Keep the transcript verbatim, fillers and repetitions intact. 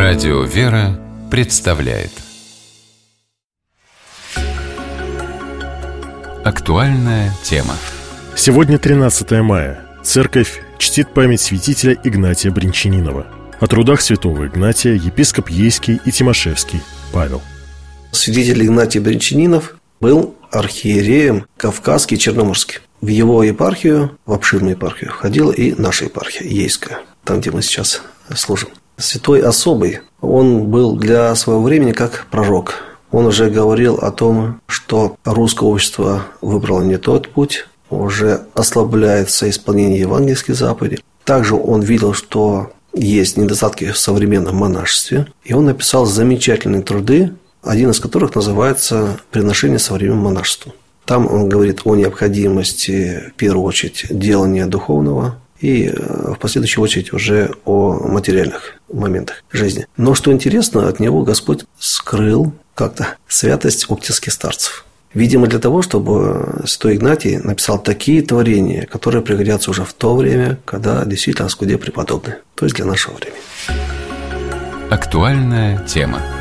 Радио «Вера» представляет актуальная тема. Сегодня тринадцатое мая. Церковь чтит память святителя Игнатия Бринчанинова. О трудах святого Игнатия епископ Ейский и Тимошевский Павел. Святитель Игнатий Бринчанинов был архиереем Кавказский и Черноморский. В его епархию, в обширную епархию, входила и наша епархия, Ейская, там, где мы сейчас служим. Святой особый, он был для своего времени как пророк. Он уже говорил о том, что русское общество выбрало не тот путь, уже ослабляется исполнение евангельских заповедей. Также он видел, что есть недостатки в современном монашестве, и он написал замечательные труды, один из которых называется «Приношение современному монашеству». Там он говорит о необходимости, в первую очередь, делания духовного и в последующую очередь уже о материальных моментах жизни. Но что интересно, от него Господь скрыл как-то святость оптинских старцев. Видимо, для того, чтобы святой Игнатий написал такие творения, которые пригодятся уже в то время, когда действительно скуде преподобны, то есть для нашего времени. Актуальная тема.